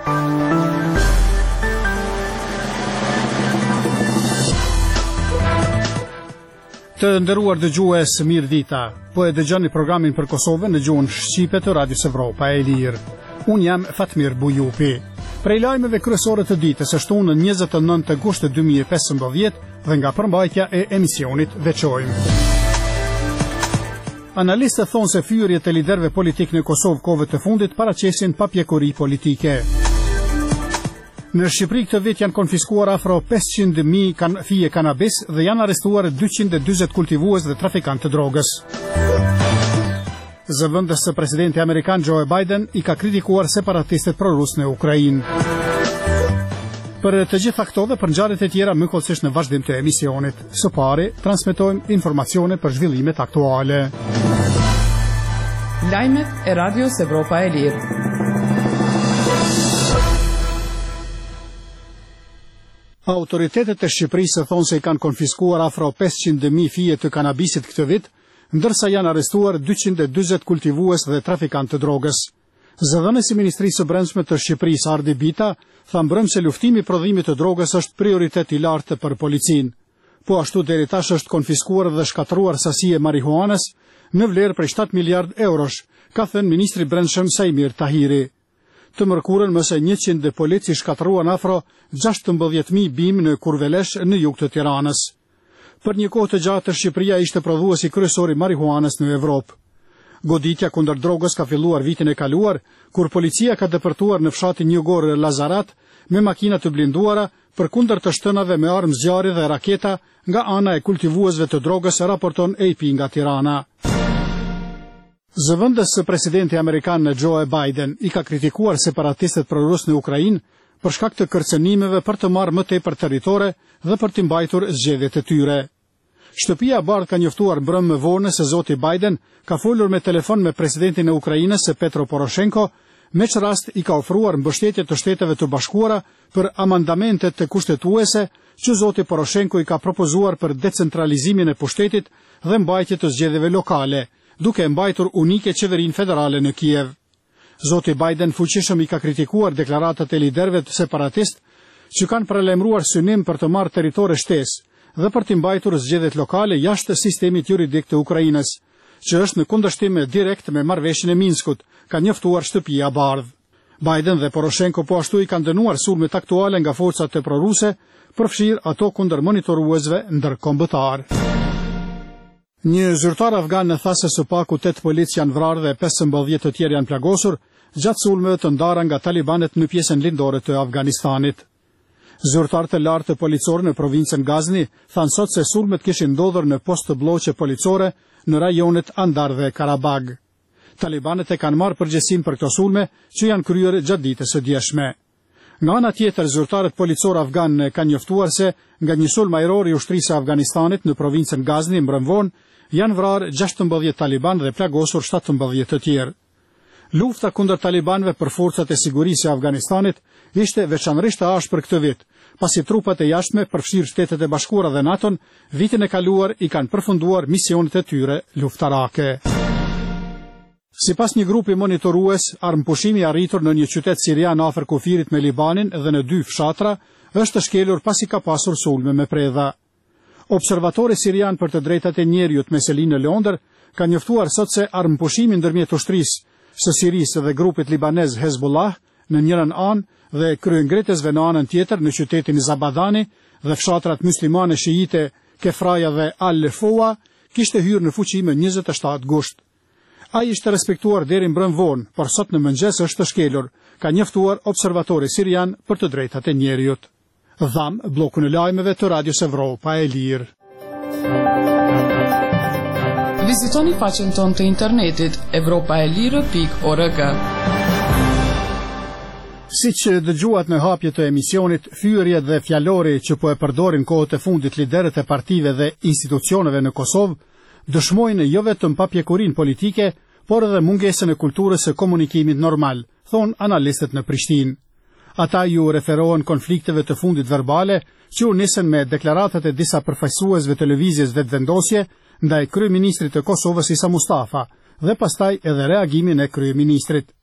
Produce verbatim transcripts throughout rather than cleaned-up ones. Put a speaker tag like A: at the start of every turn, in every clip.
A: Të nderuar dëgjues, mirë dita. Po e dëgjoni programin për Kosovën në gjuhën shqipe të Radios Evropa e Lirë. Unë jam Fatmir Bujupi. Prej lajmeve kryesore të ditës është unë në njëzet e nëntë gusht dy mijë e pesëmbëdhjetë dhe nga përmbajtja e emisionit veçojmë. Analistët thonë se fyerjet e liderëve politik në Kosovë kohëve të fundit paraqesin papjekuri politike. Në Shqipëri këtë vit janë konfiskuar afro pesëqind mijë kan fije kanabis dhe janë arrestuar dyqind e dyzet kultivues dhe trafikantë të drogës. Zëvendës së presidenti amerikan Joe Biden i ka kritikuar separatistët prorus në Ukrainë. Për të gjitha këto dhe për ngjarjet e tjera më kollësisht në vazhdim të emisionit. Së pari, transmetojmë informacione për zhvillimet aktuale.
B: Lajmet e Radios Evropa e Lirë.
A: Autoritetet e Shqipërisë thonë se i kanë konfiskuar afro pesëqind mijë fije të kanabisit këtë vit, ndërsa janë arrestuar dyqind e dyzet kultivues dhe trafikantë të drogës. Zëdhënësi i Ministrisë së Brendshme të Shqipërisë Ardi Bita tha mbrëm se luftimi i prodhimit të drogës është prioritet i lartë për policinë. Po ashtu deri tash është konfiskuar dhe shkatëruar sasi e marihuanës në vlerë prej shtatë miliard eurosh, ka thënë Ministri i Brendshëm Sajmir Tahiri. Të mërkurën mëse njëqind dhe polici shkatëruan afro gjashtëmbëdhjetë mijë bimë në Kurvelesh në jug të Tiranës. Për një kohë të gjatë Shqipëria ishte prodhuesi kryesor i marihuanës në Evropë. Goditja kundër drogës ka filluar vitin e kaluar, kur policia ka depërtuar në fshatin Jugor Lazarat me makina të blinduara përkundër të shtënave me armë zjarri dhe raketa nga ana e kultivuesve të drogës, raporton A P nga Tirana. Zëvendës së presidenti amerikan Joe Biden i ka kritikuar separatistët prorus në Ukrainë për shkak të kërcënimeve për të marrë më tepër territore dhe për të mbajtur zgjedhjet e tyre. Shtëpia e Bardhë ka njoftuar mbrëmë më vonë se zoti Biden ka folur me telefon me presidentin e Ukrainës Petro Poroshenko, me që rast i ka ofruar mbështetje të Shteteve të Bashkuara për amandamentet të kushtetuese që zoti Poroshenko i ka propozuar për decentralizimin e pushtetit dhe mbajtje të zgjedhjeve lokale, duke mbajtur unike qeverinë federale në Kiev. Zoti Biden fuqishëm i ka kritikuar deklaratat e liderëve të separatist që kanë paralajmëruar synim për të marrë territore shtesë dhe për të mbajtur zgjedhjet lokale jashtë sistemit juridik të Ukrainës, që është në kundërshtim direkt me marrëveshjen e Minskut, ka njoftuar Shtëpia e Bardhë. Biden dhe Poroshenko po ashtu i kanë dënuar sulmet aktuale nga forcat e proruse, përfshirë ato kundër monitoruesve ndërkombëtar. Një zyrtar afgan në tha se së paku tetë polic janë vrarë dhe pesëmbëdhjetë të tjerë janë plagosur gjatë sulmeve të ndara nga talibanet në pjesën lindore të Afganistanit. Zyrtarët e lartë të policorë në provincën Gazni thanë sot se sulmet kishin ndodhur në postë blloqe policore në rajonet Andar dhe Karabag. Talibanet e kanë marrë përgjegjësinë për këto sulme që janë kryer gjatë ditës së djeshme. Nga ana tjetër, zyrtarët policorë afgan kanë njoftuar se nga një sulm ajror i ushtrisë së Afganistanit në provincën Gazni mbrëmvon janë vrarë gjashtëmbëdhjetë taliban dhe plagosur shtatëmbëdhjetë të tjerë. Lufta kundër talibanëve për forcat e sigurisë së Afganistanit ishte veçanërisht e ashpër këtë vit, pasi trupat e jashtme, përfshirë Shtetet e Bashkuara dhe NATO-n, vitin e kaluar i kanë përfunduar misionet e tyre luftarake. Sipas një grupi monitorues, armëpushimi i arritur në një qytet sirian afër kufirit me Libanin dhe në dy fshatra është shkelur pasi ka pasur sulme me predha. Observatori sirian për të drejtat e njerëzit me selin në Londër ka njoftuar sot se armëpushimi ndërmjet ushtrisë së Sirisë dhe grupit libanez Hezbollah në njërin anë dhe kryengritesve në anën tjetër në qytetin Zabadani dhe fshatrat muslimane shiite Kefraja dhe Al-Foua kishte hyrë në fuqi më njëzet e shtatë gusht. Ai ishte respektuar deri mbrëmvonë, por sot në mëngjes është shkelur, ka njoftuar observatori sirian për të drejtat e njerëzit. Dham blokun e lajmeve të Radios Evropa e Lirë.
B: Vizitoni faqen tonë të internetit evropaelire pikë org.
A: Siç dëgjuat në hapje të emisionit, fyerjet dhe fjalori që po e përdorin kohët e fundit liderët e partive dhe institucioneve në Kosovë dëshmojnë jo vetëm papjekurinë politike, por edhe mungesën e kulturës së komunikimit normal, thon analistët në Prishtinë. Ata ju referohen konflikteve të fundit verbale që u nisën me deklaratat e disa përfaqësuesve të lëvizjes vetëvendosje ndaj kryeministrit të Kosovës Isa Mustafa dhe pastaj edhe reagimin e kryeministrit.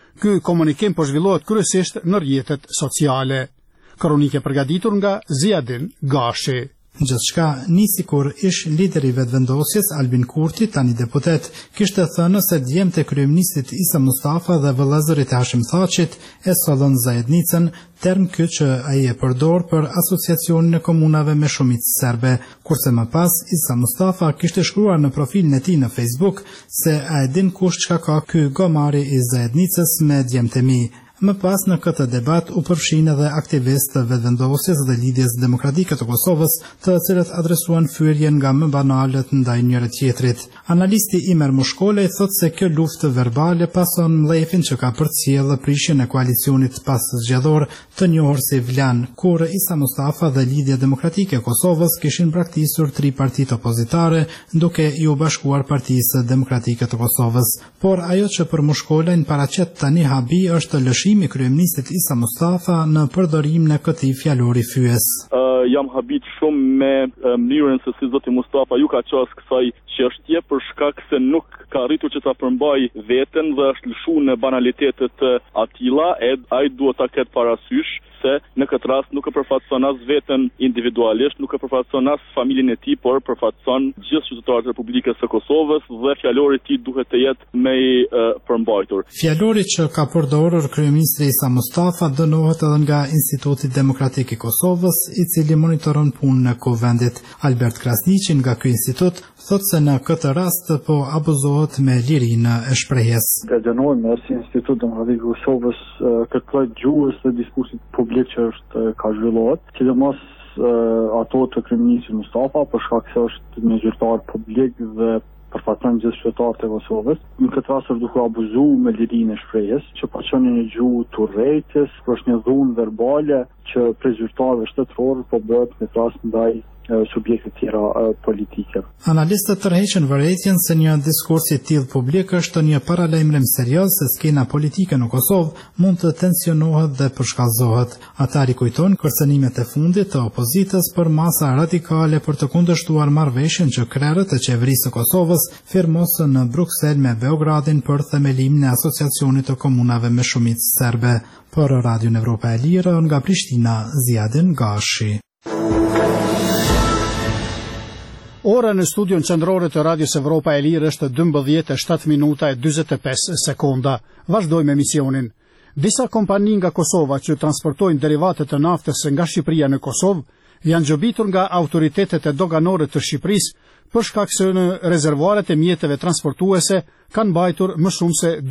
A: Ky komunikim po zhvillohet kryesisht në rrjetet sociale. Kronike përgatitur nga Ziadin Gashi.
C: Gjithçka nisi kur ish lideri i vetëvendosjes Albin Kurti, tani deputet, kishte thënë se djemtë e kryeministit Isa Mustafa dhe vëllezërit e Hashim Thaqit e sollën zajednicën, term ky që ai e përdor për asociacionin e komunave me shumicë serbe, kurse më pas Isa Mustafa kishte shkruar në profilin e tij në Facebook se a e din kush çka ka ky gomari i zajednicës me djemtë e mi. Më pas në këtë debat u përfshin edhe aktivistë të vetëvendosjes dhe lidhjes demokratike të Kosovës, të cilët adresuan fyerje nga më banalët ndaj njëri tjetrit. Analisti Imer Mushkolej thotë se kjo luftë verbale pason mllefin që ka përcjellë prishjen e koalicionit pas zgjedhor të njohur si Vlan, kur Isa Mustafa dhe Lidhja Demokratike e Kosovës kishin braktisur tri partitë opozitare, duke i u bashkuar Partisë Demokratike të Kosovës. Por ajo që për Mushkolejn paraqet tani habi është lëshimi i kryeministit Isa Mustafa në përdorim në këtij fjalori fyes.
D: Uh, jam habit shumë me uh, mënyrën se si zoti Mustafa ju ka qas kësaj çështje për shkak se nuk ka arritur që ta përmbaj veten dhe është lëshuar në banalitetet të atilla, e ai duhet ta ketë parasysh se në këtë rast nuk e përfaqëson as veten individualisht, nuk e përfaqëson as familjen e tij, por përfaqëson gjithë qytetarët e Republikës së Kosovës dhe fjalori i tij duhet të jetë më i uh, përmbajtur.
C: Fjalori që ka përdorur kryeministri Isa Mustafa dënohet edhe nga Instituti Demokratik i Kosovës, i cili monitoron punën e kuvendit. Albert Krasniqi nga ky institut thotë se në këtë rast po abuzohet me lirinë e shprehjes.
E: E dënojmë si Institut Demokratik i Kosovës këtë lloj gjuhës të diskursit publik që është ka zhvillohet, sidomos ato të kryeministit Mustafa, për shkak se është një zyrtar publik dhe përfaqëson gjithë qytetarët e Kosovës. Në këtë rast është duke abuzuar me lirinë e shprehjes, që po çon një gjuhë turrëties, është një dhunë verbale që prej zyrtarëve shtetëror po bëhet në rast ndaj subjekte tjera politike.
C: Analistët tërheqën vërejtjen se një diskurs i tillë publik është një paralajmërim serioz se skena politike në Kosovë mund të tensionohet dhe përshkallëzohet. Ata rikujtojnë kërcënimet e fundit të opozitës për masa radikale për të kundërshtuar marrëveshjen që krerët e qeverisë së Kosovës firmosën në Bruksel me Beogradin për themelimin e asociacionit të komunave me shumicë serbe. Për Radion Evropa e Lirë nga Prishtina, Ziadin Gashi.
A: Ora në studion qendrore të Radios Evropa e Lirë është dymbëdhjetë e shtatë minuta e dyzet e pesë sekonda. Vazhdojmë emisionin. Disa kompani nga Kosova që transportojnë derivate të naftës nga Shqipëria në Kosovë janë gjobitur nga autoritetet e doganore të Shqipërisë për shkak se në rezervuaret e mjeteve transportuese kanë mbajtur më shumë se